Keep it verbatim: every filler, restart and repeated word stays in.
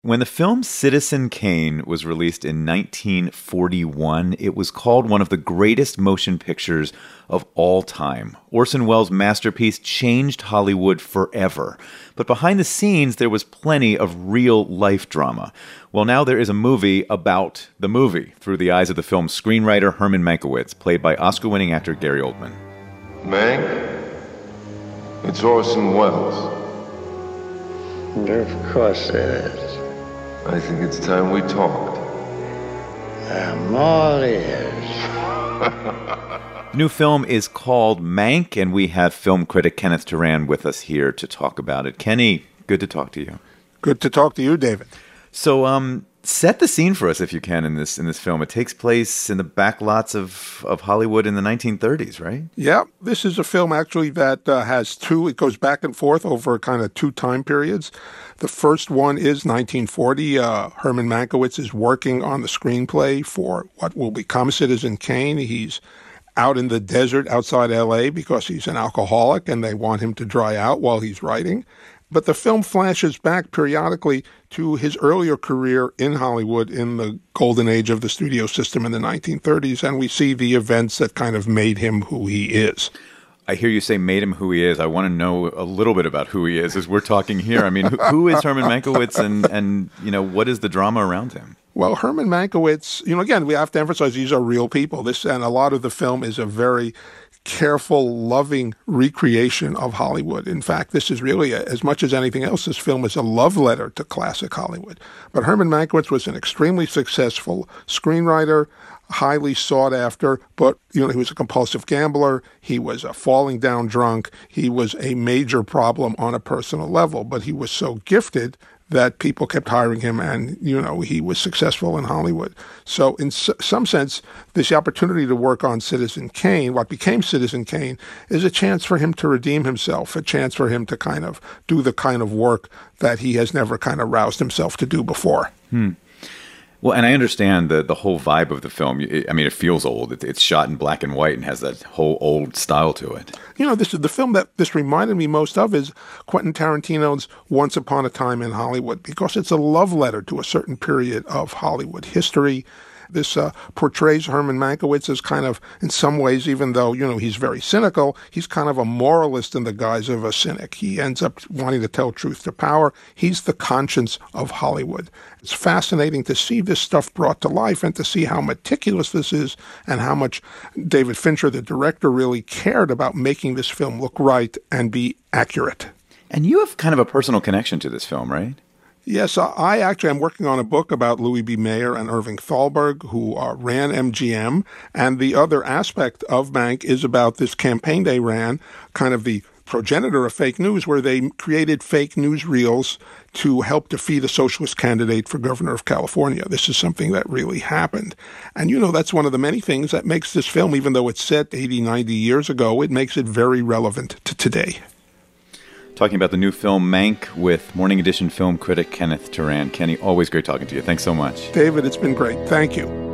When the film Citizen Kane was released in nineteen forty-one, it was called one of the greatest motion pictures of all time. Orson Welles' masterpiece changed Hollywood forever. But behind the scenes, there was plenty of real-life drama. Well, now there is a movie about the movie through the eyes of the film's screenwriter Herman Mankiewicz, played by Oscar-winning actor Gary Oldman. Mank, it's Orson Welles. Of course it is. I think it's time we talked. I'm all ears. The new film is called Mank, and we have film critic Kenneth Turan with us here to talk about it. Kenny, good to talk to you. Good to talk to you, David. So, um, set the scene for us if you can in this in this film. It takes place in the back lots of, of Hollywood in the nineteen thirties, right? Yeah, this is a film actually that uh, has two, it goes back and forth over kind of two time periods. The first one is nineteen forty. Uh, Herman Mankiewicz is working on the screenplay for what will become Citizen Kane. He's out in the desert outside L A because he's an alcoholic and they want him to dry out while he's writing. But the film flashes back periodically to his earlier career in Hollywood in the golden age of the studio system in the nineteen thirties, and we see the events that kind of made him who he is. I hear you say made him who he is. I want to know a little bit about who he is as we're talking here. I mean, who, who is Herman Mankiewicz, and, and you know, what is the drama around him? Well, Herman Mankiewicz, you know, again, we have to emphasize these are real people. This, and a lot of the film is a very careful, loving recreation of Hollywood. In fact, this is really, a, as much as anything else, this film is a love letter to classic Hollywood. But Herman Mankiewicz was an extremely successful screenwriter, highly sought after, but you know, he was a compulsive gambler. He was a falling down drunk. He was a major problem on a personal level, but he was so gifted that people kept hiring him, and, you know, he was successful in Hollywood. So in s- some sense, this opportunity to work on Citizen Kane, what became Citizen Kane, is a chance for him to redeem himself, a chance for him to kind of do the kind of work that he has never kind of roused himself to do before. Hmm. Well, and I understand the the whole vibe of the film. I mean, it feels old. It, it's shot in black and white and has that whole old style to it. You know, this is the film that this reminded me most of is Quentin Tarantino's Once Upon a Time in Hollywood, because it's a love letter to a certain period of Hollywood history. This uh, portrays Herman Mankiewicz as kind of, in some ways, even though, you know, he's very cynical, he's kind of a moralist in the guise of a cynic. He ends up wanting to tell truth to power. He's the conscience of Hollywood. It's fascinating to see this stuff brought to life and to see how meticulous this is and how much David Fincher, the director, really cared about making this film look right and be accurate. And you have kind of a personal connection to this film, right? Yes, I actually am working on a book about Louis B. Mayer and Irving Thalberg, who uh, ran M G M. And the other aspect of Mank is about this campaign they ran, kind of the progenitor of fake news, where they created fake news reels to help defeat a socialist candidate for governor of California. This is something that really happened. And, you know, that's one of the many things that makes this film, even though it's set eighty, ninety years ago, it makes it very relevant to today. Talking about the new film Mank with Morning Edition film critic Kenneth Turan. Kenny, always great talking to you. Thanks so much. David, it's been great. Thank you.